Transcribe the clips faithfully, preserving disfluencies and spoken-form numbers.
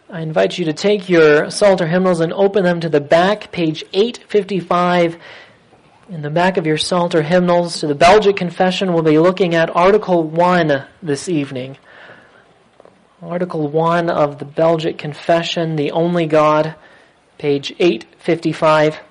I invite you to take your Psalter hymnals and open them to the back, page eight fifty-five. In the back of your Psalter hymnals to the Belgic Confession, we'll be looking at Article one this evening. Article one of the Belgic Confession, the Only God, page eight fifty-five.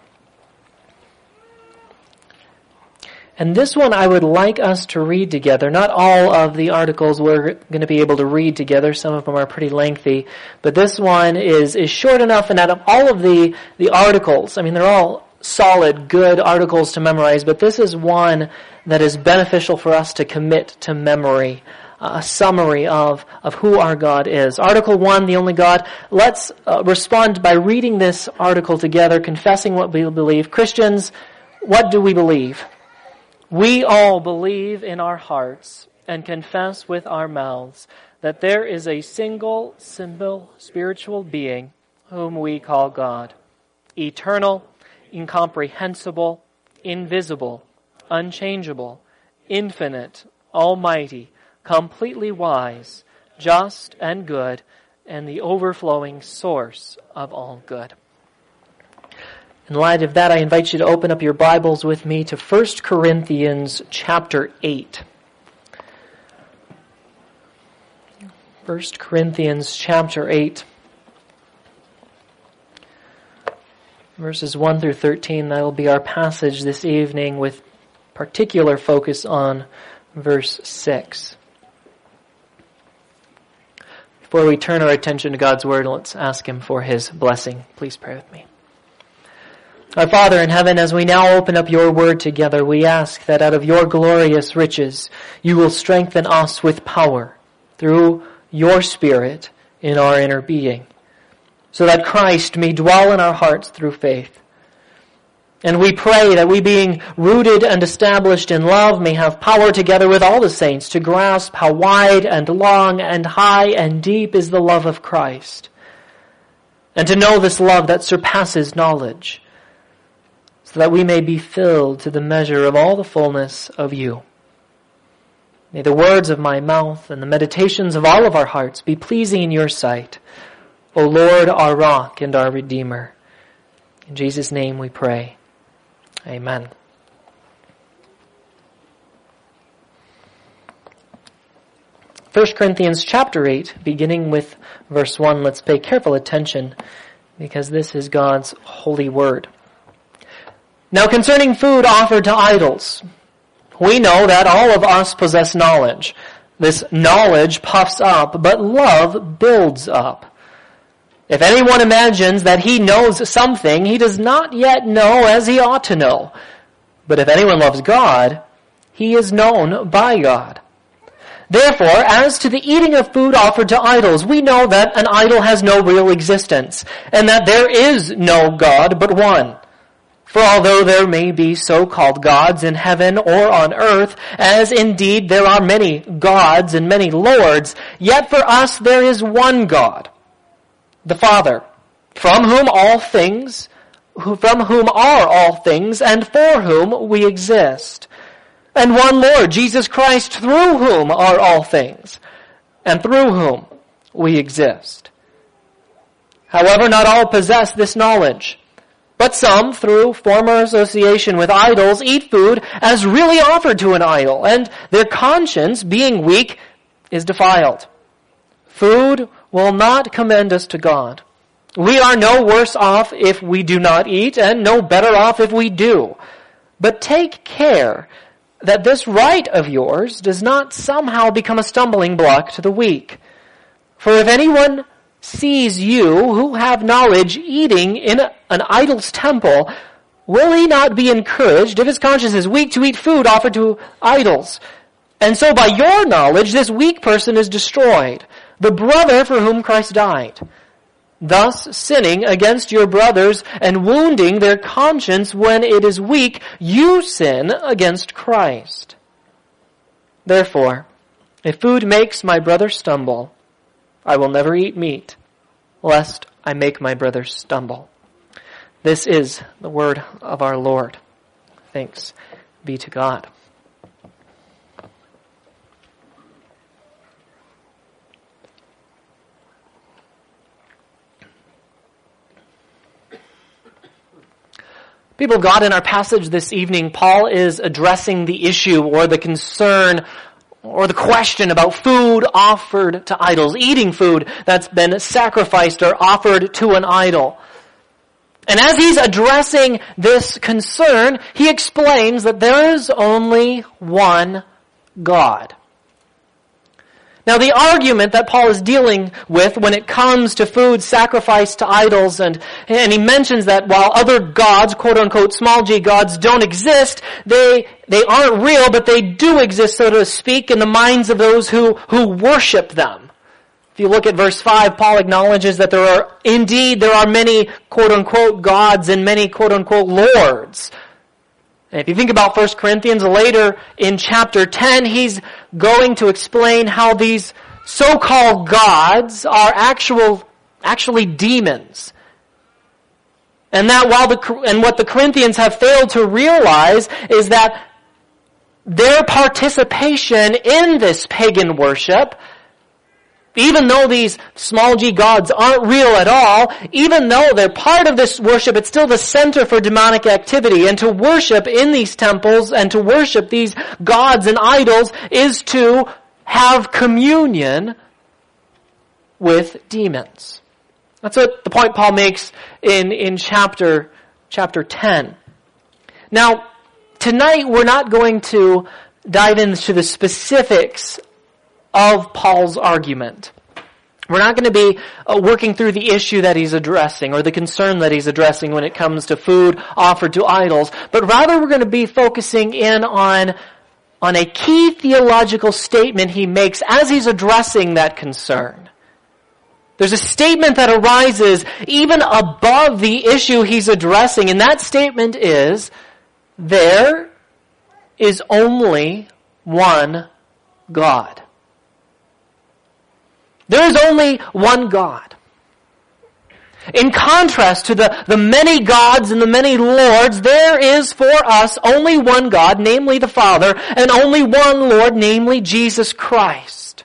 And this one I would like us to read together. Not all of the articles we're going to be able to read together. Some of them are pretty lengthy. But this one is, is short enough, and out of all of the, the articles, I mean, they're all solid, good articles to memorize, but this is one that is beneficial for us to commit to memory. A summary of, of who our God is. Article one, the only God. Let's uh, respond by reading this article together, confessing what we believe. Christians, what do we believe? We all believe in our hearts and confess with our mouths that there is a single, simple, spiritual being whom we call God, eternal, incomprehensible, invisible, unchangeable, infinite, almighty, completely wise, just and good, and the overflowing source of all good. In light of that, I invite you to open up your Bibles with me to First Corinthians chapter eight. First Corinthians chapter eight. Verses one through thirteen, that will be our passage this evening with particular focus on verse six. Before we turn our attention to God's Word, let's ask Him for His blessing. Please pray with me. Our Father in heaven, as we now open up your word together, we ask that out of your glorious riches, you will strengthen us with power through your Spirit in our inner being, so that Christ may dwell in our hearts through faith. And we pray that we, being rooted and established in love, may have power together with all the saints to grasp how wide and long and high and deep is the love of Christ, and to know this love that surpasses knowledge, so that we may be filled to the measure of all the fullness of you. May the words of my mouth and the meditations of all of our hearts be pleasing in your sight, O Lord, our rock and our Redeemer. In Jesus' name we pray. Amen. First Corinthians chapter eight, beginning with verse one. Let's pay careful attention, because this is God's holy word. Now concerning food offered to idols, we know that all of us possess knowledge. This knowledge puffs up, but love builds up. If anyone imagines that he knows something, he does not yet know as he ought to know. But if anyone loves God, he is known by God. Therefore, as to the eating of food offered to idols, we know that an idol has no real existence, and that there is no God but one. For although there may be so-called gods in heaven or on earth, as indeed there are many gods and many lords, yet for us there is one God, the Father, from whom all things, from whom are all things, and for whom we exist. And one Lord, Jesus Christ, through whom are all things, and through whom we exist. However, not all possess this knowledge. But some, through former association with idols, eat food as really offered to an idol, and their conscience, being weak, is defiled. Food will not commend us to God. We are no worse off if we do not eat, and no better off if we do. But take care that this right of yours does not somehow become a stumbling block to the weak. For if anyone sees you who have knowledge eating in an idol's temple, will he not be encouraged if his conscience is weak to eat food offered to idols? And so by your knowledge this weak person is destroyed, the brother for whom Christ died. Thus sinning against your brothers and wounding their conscience when it is weak, you sin against Christ. Therefore, if food makes my brother stumble, I will never eat meat, lest I make my brother stumble. This is the word of our Lord. Thanks be to God. People of God, in our passage this evening, Paul is addressing the issue or the concern or the question about food offered to idols, eating food that's been sacrificed or offered to an idol. And as he's addressing this concern, he explains that there is only one God. Now, the argument that Paul is dealing with when it comes to food sacrificed to idols, and, and he mentions that while other gods, quote-unquote small g gods, don't exist, they they aren't real, but they do exist, so to speak, in the minds of those who, who worship them. If you look at verse five, Paul acknowledges that there are, indeed, there are many quote-unquote gods and many quote-unquote lords. And if you think about First Corinthians, later in chapter ten, he's going to explain how these so-called gods are actual, actually demons. And that while the, and what the Corinthians have failed to realize is that their participation in this pagan worship, even though these small g gods aren't real at all, even though they're part of this worship, it's still the center for demonic activity. And to worship in these temples and to worship these gods and idols is to have communion with demons. That's what the point Paul makes in, in chapter, chapter ten. Now, tonight we're not going to dive into the specifics of Paul's argument. We're not going to be uh, working through the issue that he's addressing or the concern that he's addressing when it comes to food offered to idols, but rather we're going to be focusing in on, on a key theological statement he makes as he's addressing that concern. There's a statement that arises even above the issue he's addressing, and that statement is, there is only one God. There is only one God. In contrast to the, the many gods and the many lords, there is for us only one God, namely the Father, and only one Lord, namely Jesus Christ.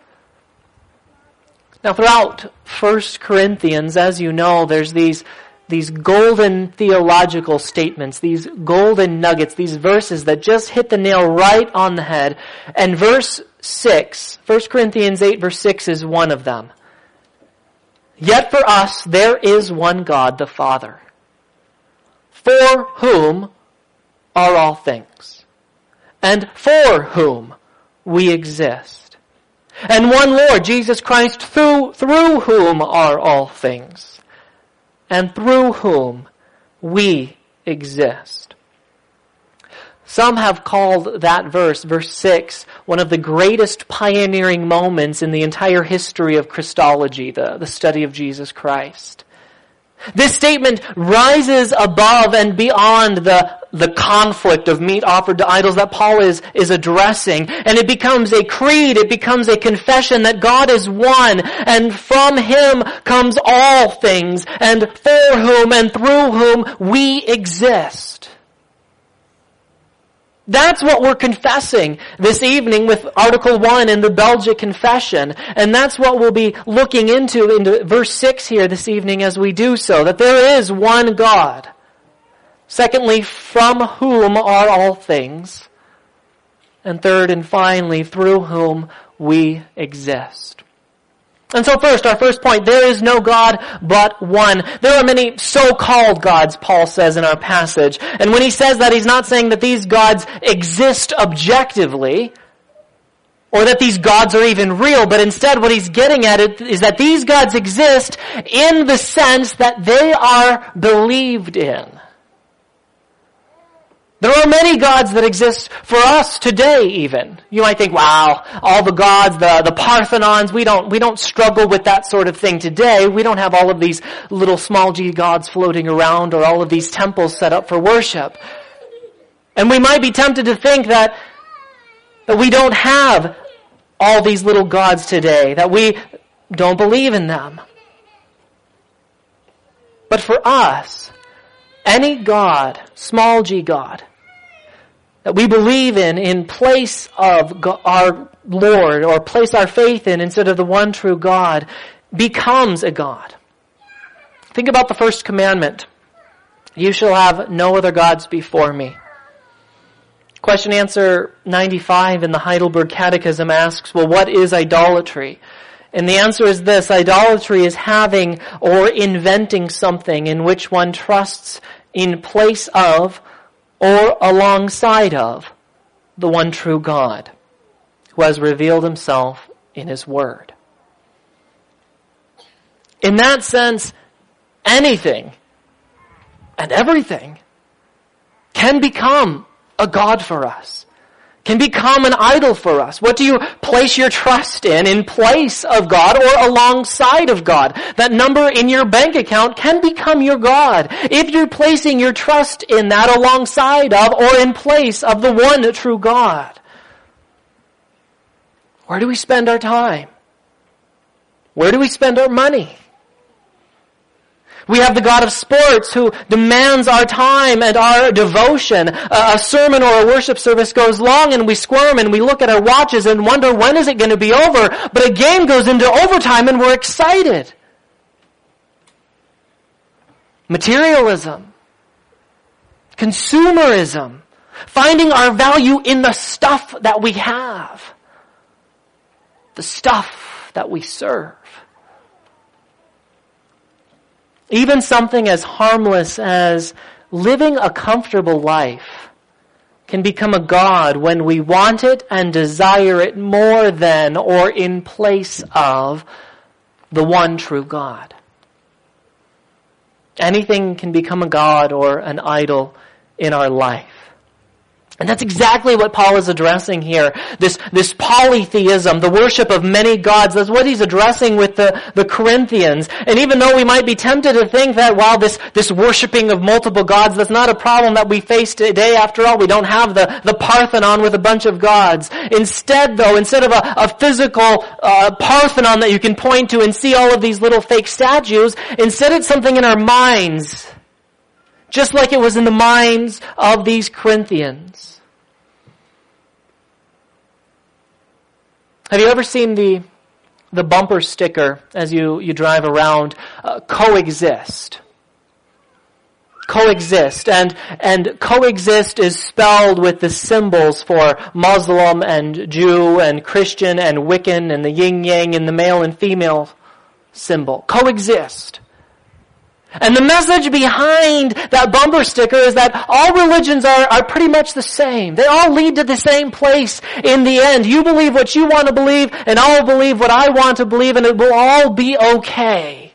Now throughout First Corinthians, as you know, there's these, these golden theological statements, these golden nuggets, these verses that just hit the nail right on the head. And verse six, First Corinthians eight verse six is one of them. Yet for us there is one God, the Father, for whom are all things, and for whom we exist, and one Lord, Jesus Christ, through, through whom are all things, and through whom we exist. Some have called that verse, verse six, one of the greatest pioneering moments in the entire history of Christology, the, the study of Jesus Christ. This statement rises above and beyond the, the conflict of meat offered to idols that Paul is, is addressing. And it becomes a creed, it becomes a confession that God is one, and from Him comes all things, and for whom and through whom we exist. That's what we're confessing this evening with Article one in the Belgic Confession. And that's what we'll be looking into into verse six here this evening as we do so, that there is one God. Secondly, from whom are all things. And third and finally, through whom we exist. And so first, our first point, there is no God but one. There are many so-called gods, Paul says in our passage. And when he says that, he's not saying that these gods exist objectively, or that these gods are even real, but instead what he's getting at it is that these gods exist in the sense that they are believed in. There are many gods that exist for us today even. You might think, wow, all the gods, the, the Parthenons, we don't, we don't struggle with that sort of thing today. We don't have all of these little small g gods floating around or all of these temples set up for worship. And we might be tempted to think that, that we don't have all these little gods today, that we don't believe in them. But for us, any God, small g God, that we believe in in place of God, our Lord, or place our faith in instead of the one true God, becomes a God. Think about the first commandment. You shall have no other gods before me. Question answer ninety-five in the Heidelberg Catechism asks, well, what is idolatry? And the answer is this: idolatry is having or inventing something in which one trusts in place of or alongside of the one true God, who has revealed himself in his word. In that sense, anything and everything can become a god for us, can become an idol for us. What do you place your trust in, in place of God or alongside of God? That number in your bank account can become your God if you're placing your trust in that alongside of or in place of the one true God. Where do we spend our time? Where do we spend our money? We have the God of sports who demands our time and our devotion. Uh, a sermon or a worship service goes long and we squirm and we look at our watches and wonder when is it going to be over. But a game goes into overtime and we're excited. Materialism. Consumerism. Finding our value in the stuff that we have. The stuff that we serve. Even something as harmless as living a comfortable life can become a god when we want it and desire it more than or in place of the one true God. Anything can become a god or an idol in our life. And that's exactly what Paul is addressing here. This, this polytheism, the worship of many gods, that's what he's addressing with the, the Corinthians. And even though we might be tempted to think that, wow, this, this worshiping of multiple gods, that's not a problem that we face today. After all, we don't have the, the Parthenon with a bunch of gods. Instead, though, instead of a, a physical uh, Parthenon that you can point to and see all of these little fake statues, instead it's something in our minds. Just like it was in the minds of these Corinthians. Have you ever seen the the bumper sticker as you, you drive around, uh, coexist? Coexist. And, and coexist is spelled with the symbols for Muslim and Jew and Christian and Wiccan and the yin-yang and the male and female symbol. Coexist. And the message behind that bumper sticker is that all religions are, are pretty much the same. They all lead to the same place in the end. You believe what you want to believe, and I'll believe what I want to believe, and it will all be okay.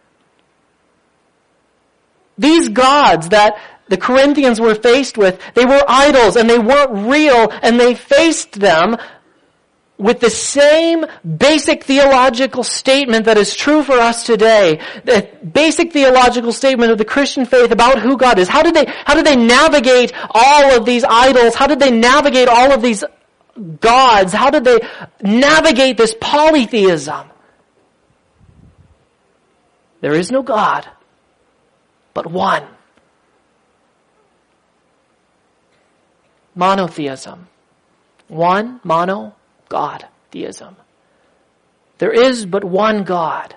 These gods that the Corinthians were faced with, they were idols, and they weren't real, and they faced them with the same basic theological statement that is true for us today. The basic theological statement of the Christian faith about who God is. How did they, how did they navigate all of these idols? How did they navigate all of these gods? How did they navigate this polytheism? There is no God, but one. Monotheism. One, mono, God, theism. There is but one God.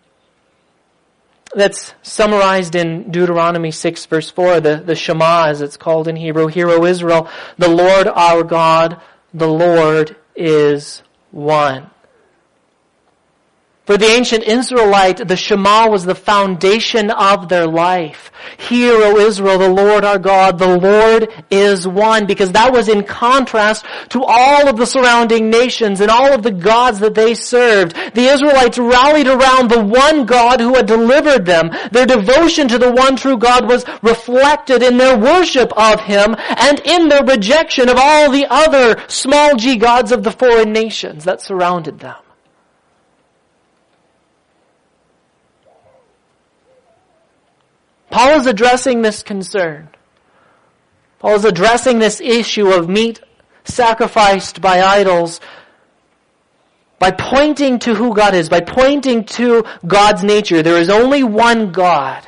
That's summarized in Deuteronomy six verse four, the, the Shema as it's called in Hebrew. Hear, O Israel, the Lord our God, the Lord is one. For the ancient Israelite, the Shema was the foundation of their life. Hear, O Israel, the Lord our God, the Lord is one. Because that was in contrast to all of the surrounding nations and all of the gods that they served. The Israelites rallied around the one God who had delivered them. Their devotion to the one true God was reflected in their worship of Him and in their rejection of all the other small g gods of the foreign nations that surrounded them. Paul is addressing this concern. Paul is addressing this issue of meat sacrificed by idols by pointing to who God is, by pointing to God's nature. There is only one God.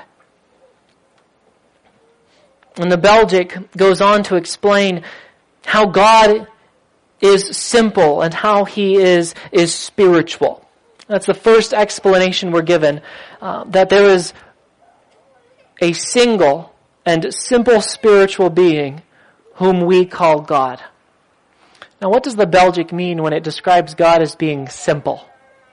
And the Belgic goes on to explain how God is simple and how He is, is spiritual. That's the first explanation we're given, uh, that there is a single and simple spiritual being whom we call God. Now, what does the Belgic mean when it describes God as being simple?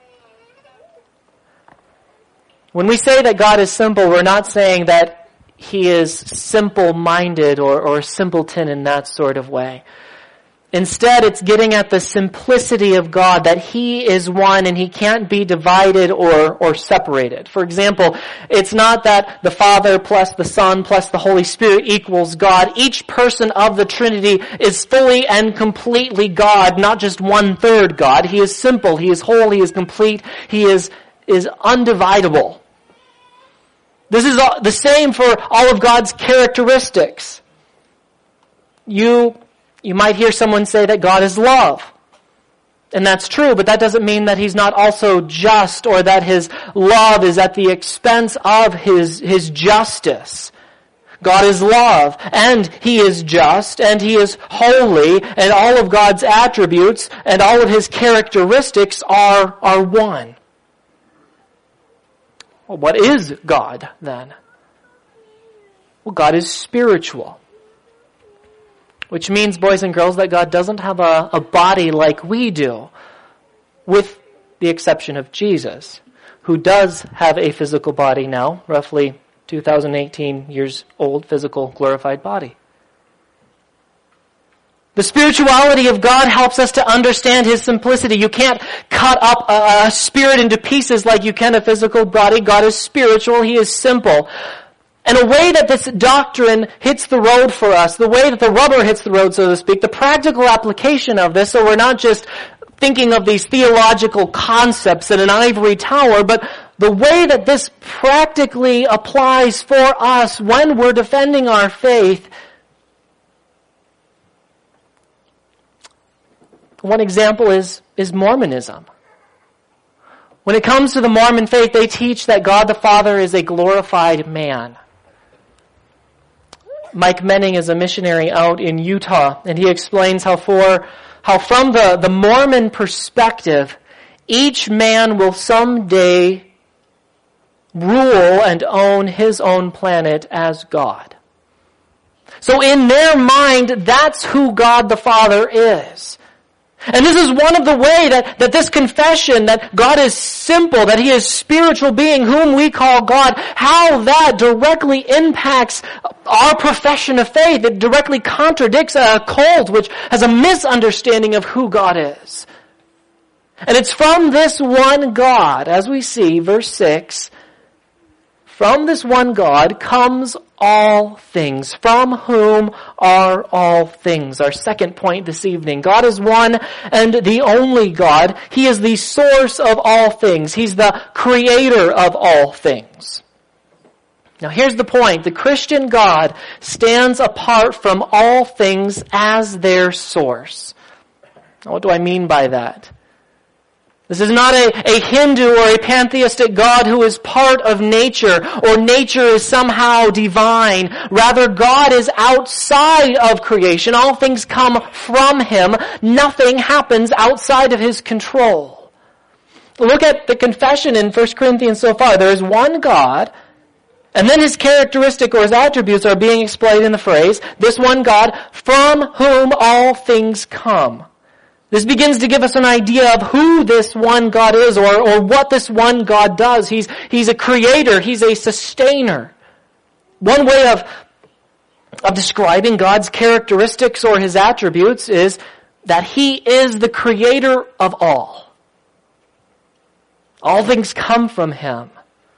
When we say that God is simple, we're not saying that He is simple-minded or, or simpleton in that sort of way. Instead, it's getting at the simplicity of God, that He is one and He can't be divided or, or separated. For example, it's not that the Father plus the Son plus the Holy Spirit equals God. Each person of the Trinity is fully and completely God, not just one-third God. He is simple, He is whole, He is complete, He is, is undividable. This is the same for all of God's characteristics. You You might hear someone say that God is love. And that's true, but that doesn't mean that He's not also just or that His love is at the expense of His, His justice. God is love, and He is just, and He is holy, and all of God's attributes and all of His characteristics are, are one. Well, what is God then? Well, God is spiritual. Which means, boys and girls, that God doesn't have a, a body like we do, with the exception of Jesus, who does have a physical body now, roughly two thousand eighteen years old, physical, glorified body. The spirituality of God helps us to understand His simplicity. You can't cut up a, a spirit into pieces like you can a physical body. God is spiritual. He is simple. And a way that this doctrine hits the road for us, the way that the rubber hits the road, so to speak, the practical application of this, so we're not just thinking of these theological concepts in an ivory tower, but the way that this practically applies for us when we're defending our faith. One example is, is Mormonism. When it comes to the Mormon faith, they teach that God the Father is a glorified man. Mike Menning is a missionary out in Utah, and he explains how for how from the, the Mormon perspective, each man will someday rule and own his own planet as God. So in their mind, that's who God the Father is. And this is one of the way that, that this confession that God is simple, that He is spiritual being whom we call God, how that directly impacts our profession of faith. It directly contradicts a cult which has a misunderstanding of who God is. And it's from this one God, as we see, verse six, from this one God comes all things, from whom are all things. Our second point this evening. God is one and the only God. He is the source of all things. He's the creator of all things. Now here's the point. The Christian God stands apart from all things as their source. Now, what do I mean by that? This is not a, a Hindu or a pantheistic God who is part of nature, or nature is somehow divine. Rather, God is outside of creation. All things come from Him. Nothing happens outside of His control. Look at the confession in First Corinthians so far. There is one God, and then His characteristic or His attributes are being explained in the phrase, this one God, from whom all things come. This begins to give us an idea of who this one God is, or, or what this one God does. He's, he's a creator. He's a sustainer. One way of, of describing God's characteristics or His attributes is that He is the creator of all. All things come from Him.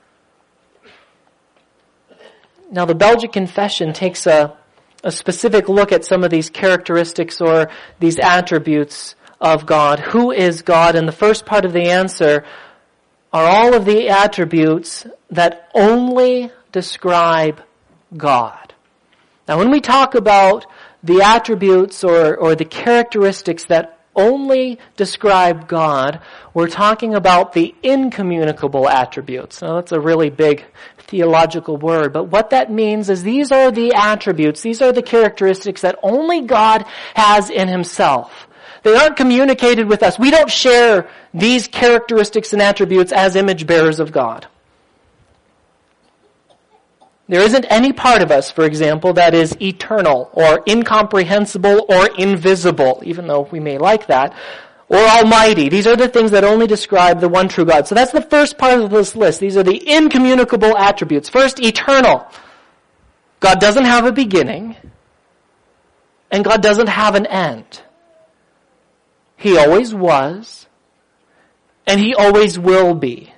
Now the Belgic Confession takes a, a specific look at some of these characteristics or these attributes of God. Who is God? And the first part of the answer are all of the attributes that only describe God. Now when we talk about the attributes or, or the characteristics that only describe God, we're talking about the incommunicable attributes. Now that's a really big theological word, but what that means is these are the attributes, these are the characteristics that only God has in Himself. They aren't communicated with us. We don't share these characteristics and attributes as image bearers of God. There isn't any part of us, for example, that is eternal or incomprehensible or invisible, even though we may like that, or almighty. These are the things that only describe the one true God. So that's the first part of this list. These are the incommunicable attributes. First, eternal. God doesn't have a beginning, and God doesn't have an end. He always was, and He always will be.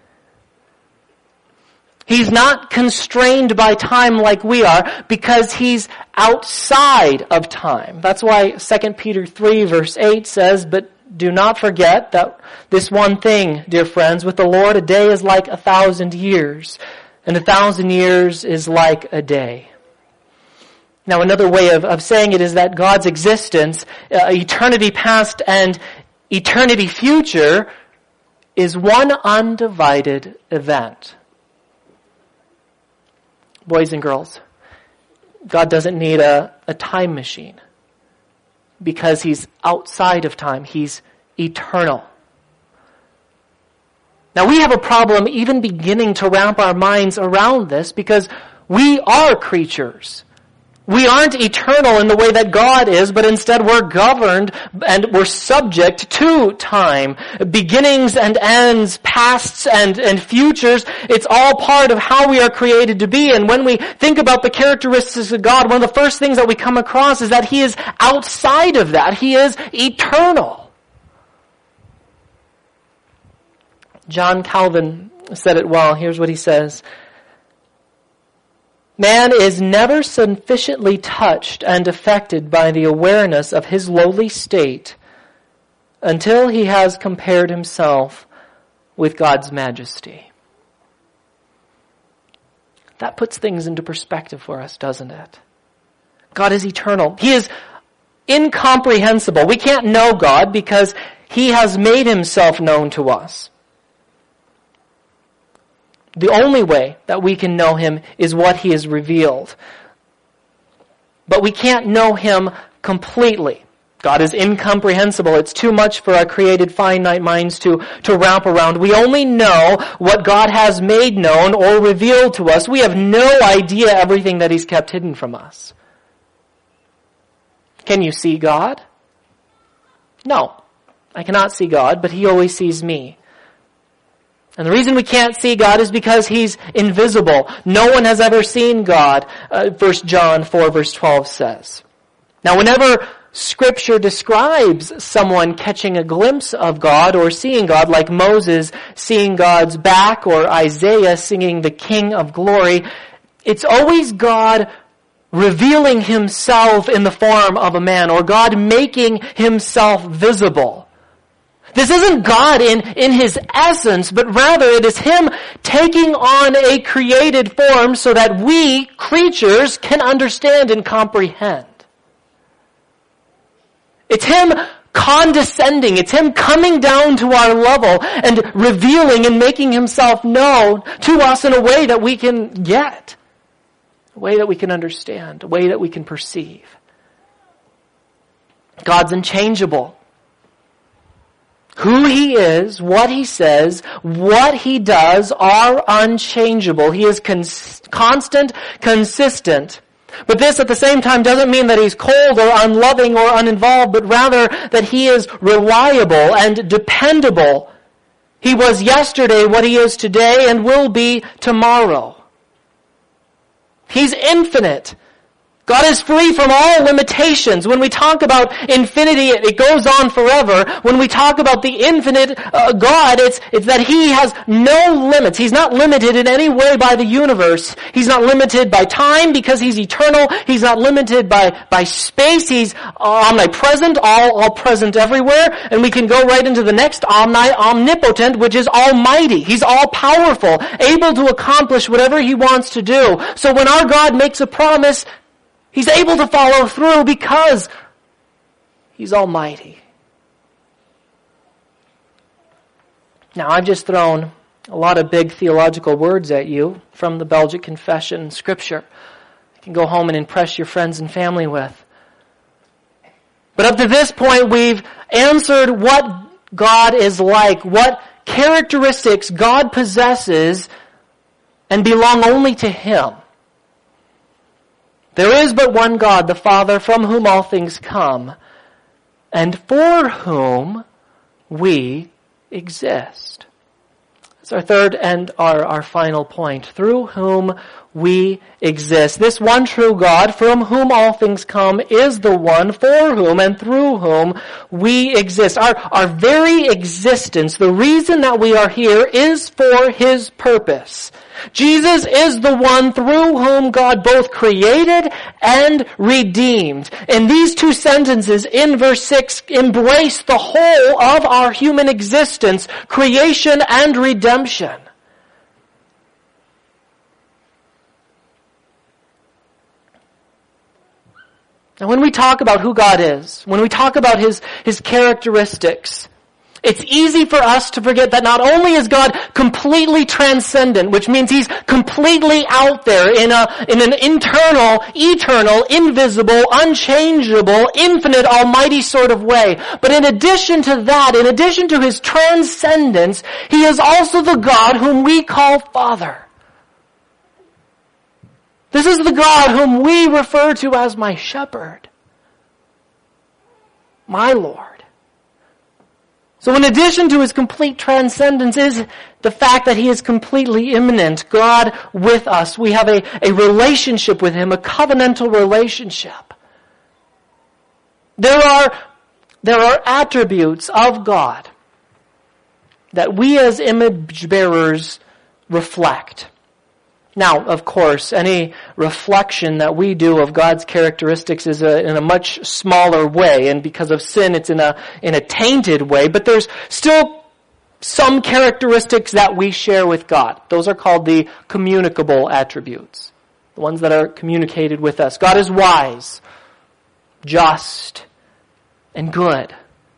He's not constrained by time like we are because He's outside of time. That's why Second Peter three verse eight says, "But do not forget that this one thing, dear friends, with the Lord a day is like a thousand years, and a thousand years is like a day." Now another way of, of saying it is that God's existence, uh, eternity past and eternity future, is one undivided event. Boys and girls, God doesn't need a, a time machine because He's outside of time. He's eternal. Now we have a problem even beginning to wrap our minds around this because we are creatures. We aren't eternal in the way that God is, but instead we're governed and we're subject to time. Beginnings and ends, pasts and, and futures, it's all part of how we are created to be. And when we think about the characteristics of God, one of the first things that we come across is that He is outside of that. He is eternal. John Calvin said it well. Here's what he says. Man is never sufficiently touched and affected by the awareness of his lowly state until he has compared himself with God's majesty. That puts things into perspective for us, doesn't it? God is eternal. He is incomprehensible. We can't know God because He has made Himself known to us. The only way that we can know Him is what He has revealed. But we can't know Him completely. God is incomprehensible. It's too much for our created finite minds to, to wrap around. We only know what God has made known or revealed to us. We have no idea everything that He's kept hidden from us. Can you see God? No. I cannot see God, but He always sees me. And the reason we can't see God is because He's invisible. No one has ever seen God, uh, First John four verse twelve says. Now whenever Scripture describes someone catching a glimpse of God or seeing God, like Moses seeing God's back or Isaiah singing the King of Glory, it's always God revealing Himself in the form of a man or God making Himself visible. This isn't God in, in His essence, but rather it is Him taking on a created form so that we, creatures, can understand and comprehend. It's Him condescending. It's Him coming down to our level and revealing and making Himself known to us in a way that we can get, a way that we can understand, a way that we can perceive. God's unchangeable. Who He is, what He says, what He does are unchangeable. He is cons- constant, consistent. But this at the same time doesn't mean that He's cold or unloving or uninvolved, but rather that He is reliable and dependable. He was yesterday what He is today and will be tomorrow. He's infinite. God is free from all limitations. When we talk about infinity, it, it goes on forever. When we talk about the infinite uh, God, it's, it's that He has no limits. He's not limited in any way by the universe. He's not limited by time because He's eternal. He's not limited by, by space. He's omnipresent, all, all present everywhere. And we can go right into the next omni, omnipotent, which is almighty. He's all powerful, able to accomplish whatever He wants to do. So when our God makes a promise, He's able to follow through because He's almighty. Now, I've just thrown a lot of big theological words at you from the Belgic Confession and Scripture. You can go home and impress your friends and family with. But up to this point, we've answered what God is like, what characteristics God possesses and belong only to Him. There is but one God, the Father, from whom all things come, and for whom we exist. That's our third and our, our final point. Through whom we exist. This one true God, from whom all things come, is the one for whom and through whom we exist. Our, our very existence, the reason that we are here, is for His purpose. Jesus is the one through whom God both created and redeemed. And these two sentences in verse six embrace the whole of our human existence, creation and redemption. And when we talk about who God is, when we talk about His, His characteristics, it's easy for us to forget that not only is God completely transcendent, which means He's completely out there in a, in an internal, eternal, invisible, unchangeable, infinite, almighty sort of way. But in addition to that, in addition to His transcendence, He is also the God whom we call Father. This is the God whom we refer to as my shepherd, my Lord. So in addition to His complete transcendence is the fact that He is completely immanent, God with us. We have a, a relationship with Him, a covenantal relationship. There are, there are attributes of God that we as image bearers reflect. Now, of course, any reflection that we do of God's characteristics is a, in a much smaller way, and because of sin, it's in a in a tainted way. But there's still some characteristics that we share with God. Those are called the communicable attributes, the ones that are communicated with us. God is wise, just, and good.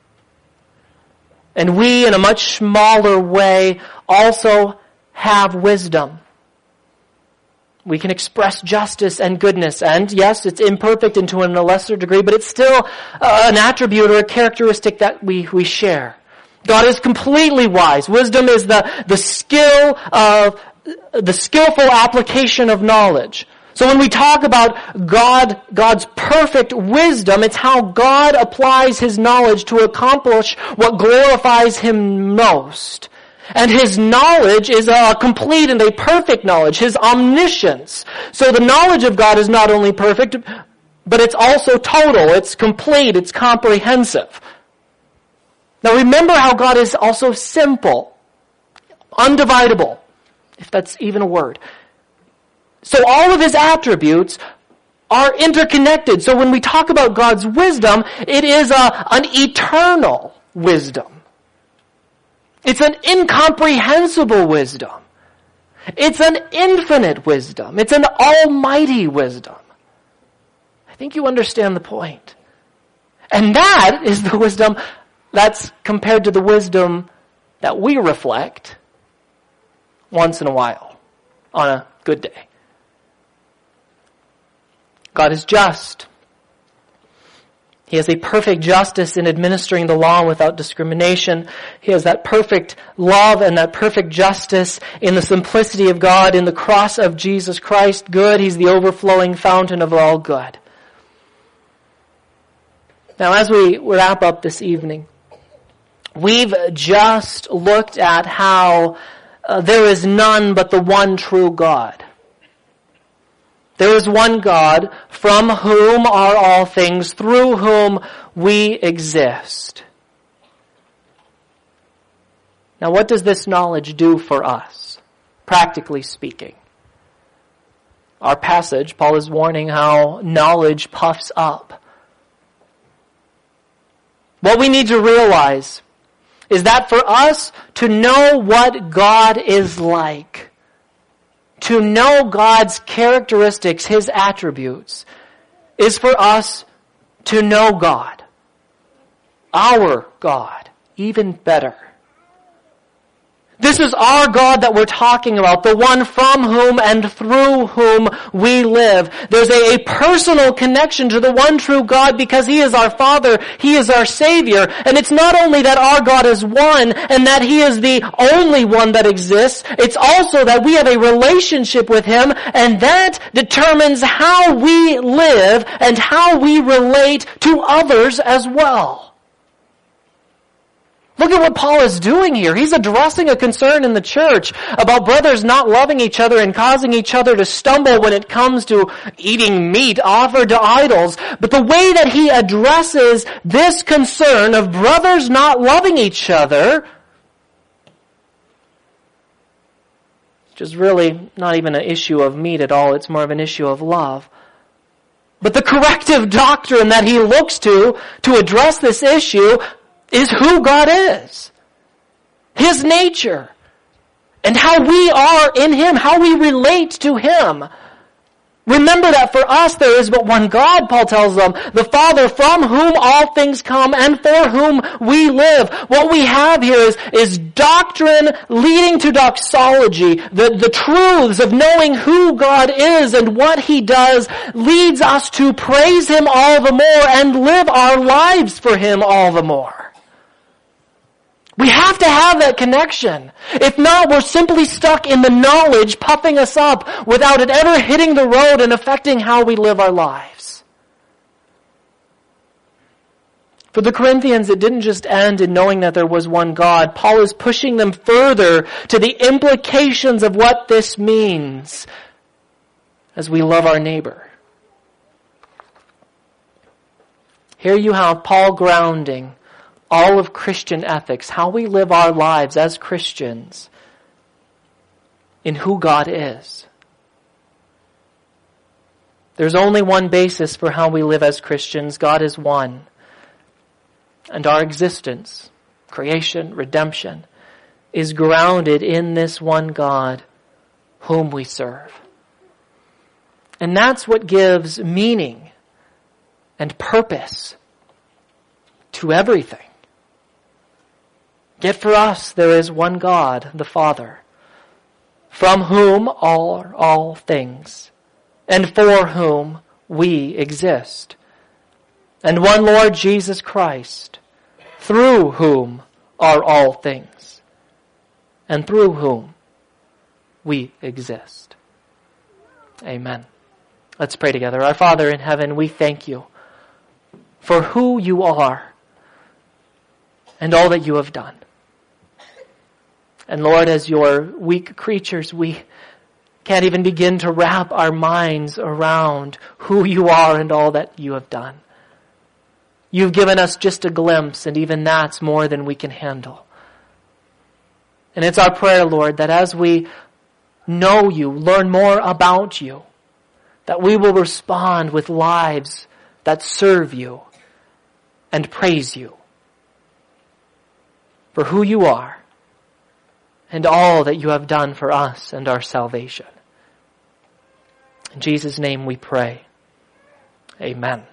And we, in a much smaller way, also have wisdom. We can express justice and goodness, and yes, it's imperfect and to a lesser degree, but it's still uh, an attribute or a characteristic that we, we share. God is completely wise. Wisdom is the, the skill of, the skillful application of knowledge. So when we talk about God, God's perfect wisdom, it's how God applies His knowledge to accomplish what glorifies Him most. And His knowledge is a complete and a perfect knowledge, His omniscience. So the knowledge of God is not only perfect, but it's also total, it's complete, it's comprehensive. Now remember how God is also simple, undividable, if that's even a word. So all of His attributes are interconnected. So when we talk about God's wisdom, it is a, an eternal wisdom. It's an incomprehensible wisdom. It's an infinite wisdom. It's an almighty wisdom. I think you understand the point. And that is the wisdom that's compared to the wisdom that we reflect once in a while on a good day. God is just. He has a perfect justice in administering the law without discrimination. He has that perfect love and that perfect justice in the simplicity of God, in the cross of Jesus Christ. Good. He's the overflowing fountain of all good. Now, as we wrap up this evening, we've just looked at how uh, there is none but the one true God. There is one God from whom are all things, through whom we exist. Now, what does this knowledge do for us, practically speaking? Our passage, Paul is warning how knowledge puffs up. What we need to realize is that for us to know what God is like, to know God's characteristics, His attributes, is for us to know God, our God, even better. This is our God that we're talking about, the one from whom and through whom we live. There's a, a personal connection to the one true God because He is our Father, He is our Savior. And it's not only that our God is one and that He is the only one that exists, it's also that we have a relationship with Him, and that determines how we live and how we relate to others as well. Look at what Paul is doing here. He's addressing a concern in the church about brothers not loving each other and causing each other to stumble when it comes to eating meat offered to idols. But the way that he addresses this concern of brothers not loving each other, which is really not even an issue of meat at all, it's more of an issue of love. But the corrective doctrine that he looks to to address this issue is who God is, His nature, and how we are in Him, how we relate to Him. Remember that for us there is but one God, Paul tells them, the Father from whom all things come and for whom we live. What we have here is, is doctrine leading to doxology. The, the truths of knowing who God is and what He does leads us to praise Him all the more and live our lives for Him all the more. We have to have that connection. If not, we're simply stuck in the knowledge puffing us up without it ever hitting the road and affecting how we live our lives. For the Corinthians, it didn't just end in knowing that there was one God. Paul is pushing them further to the implications of what this means as we love our neighbor. Here you have Paul grounding all of Christian ethics, how we live our lives as Christians, in who God is. There's only one basis for how we live as Christians. God is one. And our existence, creation, redemption, is grounded in this one God whom we serve. And that's what gives meaning and purpose to everything. Yet for us there is one God, the Father, from whom are all things, and for whom we exist, and one Lord Jesus Christ, through whom are all things, and through whom we exist. Amen. Let's pray together. Our Father in heaven, we thank You for who You are and all that You have done. And Lord, as Your weak creatures, we can't even begin to wrap our minds around who You are and all that You have done. You've given us just a glimpse, and even that's more than we can handle. And it's our prayer, Lord, that as we know You, learn more about You, that we will respond with lives that serve You and praise You for who You are and all that You have done for us and our salvation. In Jesus' name we pray. Amen.